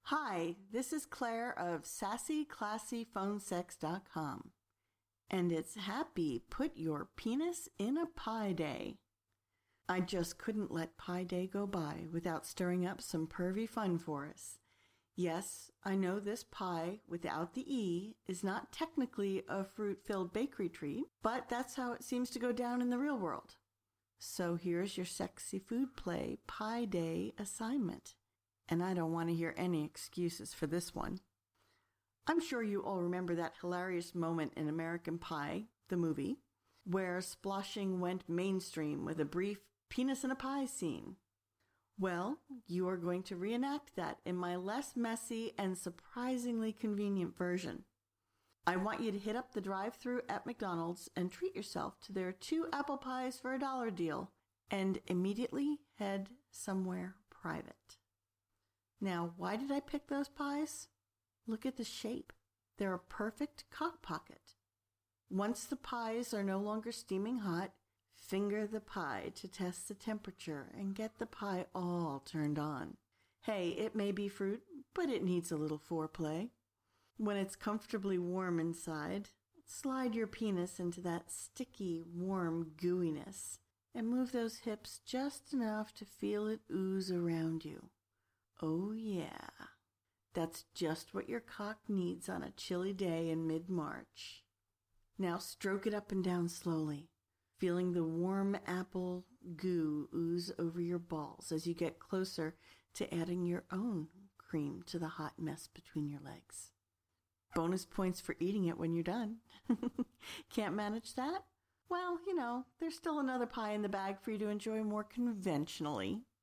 Hi, this is Claire of SassyClassyPhoneSex.com, and it's Happy Put Your Penis in a Pie Day. I just couldn't let Pie Day go by without stirring up some pervy fun for us. Yes, I know this pie without the E is not technically a fruit-filled bakery treat, but that's how it seems to go down in the real world. So here's your sexy food play Pie Day assignment. And I don't want to hear any excuses for this one. I'm sure you all remember that hilarious moment in American Pie, the movie, where splashing went mainstream with a brief penis in a pie scene. Well, you are going to reenact that in my less messy and surprisingly convenient version. I want you to hit up the drive-thru at McDonald's and treat yourself to their 2 apple pies for $1 deal and immediately head somewhere private. Now, why did I pick those pies? Look at the shape. They're a perfect cock pocket. Once the pies are no longer steaming hot, finger the pie to test the temperature and get the pie all turned on. Hey, it may be fruit, but it needs a little foreplay. When it's comfortably warm inside, slide your penis into that sticky, warm gooiness and move those hips just enough to feel it ooze around you. Oh yeah, that's just what your cock needs on a chilly day in mid-March. Now stroke it up and down slowly, feeling the warm apple goo ooze over your balls as you get closer to adding your own cream to the hot mess between your legs. Bonus points for eating it when you're done. Can't manage that? Well, there's still another pie in the bag for you to enjoy more conventionally.